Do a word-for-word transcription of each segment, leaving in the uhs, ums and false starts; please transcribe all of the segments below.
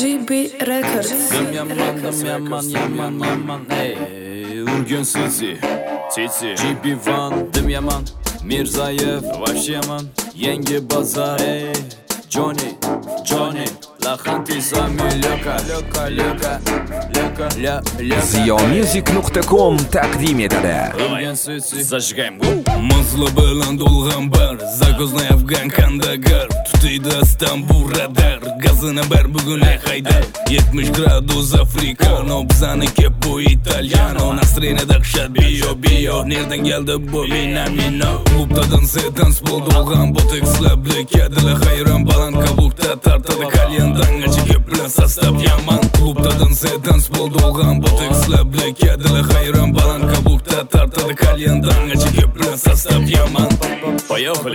джи би Records. Dum yaman, dum yaman, yaman, yaman, ey. Urgen City, Titi, джи би Van, dum yaman, Mirzayev, вообще yaman, Yengi Bazar, ey. Johnny, Johnny, Laxanti Sami, Lyoka, Lyoka, Lyoka, Lyoka, Lya, Lyoka. Zio Music nuqta com taqdim etadi. Urgen City, zажигаем. Mızlı bilan to'lg'an bir Zako'zni Afgan Kandahar tutiydi Istanbul radar gazini ber bugun haydar yetmish gradus afrikano bizaniki bu italiano настроение dahshat bio bio nerdan keldi bu mina mino klubda dans bo'ldi to'lg'an botekslar blokadilar hayron baland kablukda tartadi kalyandan achigib bilan sostav yaman klubda dans bo'ldi to'lg'an botekslar blokadilar hayron baland kablukda tartadi kalyandan achigib bilan sostav yaman. Поехали!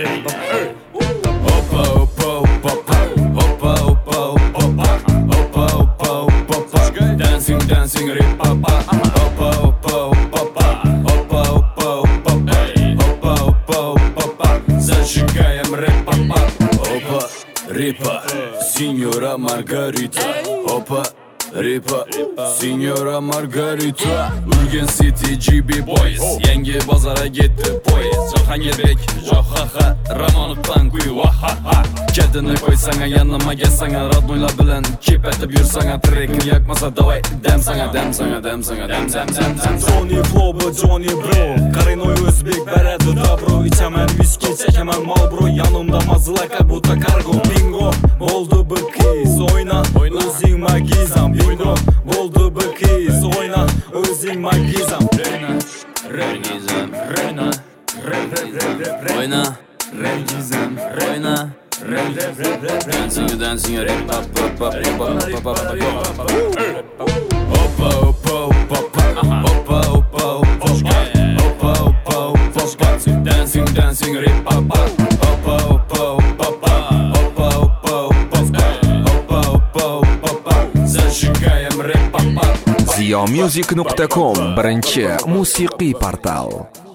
Опа, опа, опа, опа, опа, опа, опа, опа, опа, dancing, dancing, rip-опа, опа, опа, опа, опа, опа, опа, опа, опа, опа, зажигаем рэп-опа, опа, рипа, сеньора Маргарита, опа, Ripa, Signora Margarita, Urgen City, джи би Boys, yangi bozorga getdi poyez. Jahongir Johaha, Ramonovdan kuy vahaha. Kedini qo'ysang, yanama kelsang, radnoylar bilan kepatib yursang, trekni yakmasa davay, dam sanga, dam sanga, dam sanga, dam dam dam dam. Johnny Flow, Johnny Bro, Qarinoy o'zbek beradi dobro, ichaman viski, chekaman Marlboro, yanimda mazla как будто kargo. Bingo, bo'ldi bir qiz, o'yna, o'zing magizam. Bingo, bo'ldi bir qiz, o'yna, o'zing magizam. Regizam, Rena, Oyna, Regizam, Oyna, dancing, dancing, rip, pop, pop, pop, pop, pop, pop, Опа, опа, опа, опа, опа, опа, опа, опа, опа, dancing, dancing, rip, pop, опа, опа, опа, опа, опа, опа, опа, опа, зажигаем рэп, папа. Zio Music nuqta com birinchi musiqiy portal.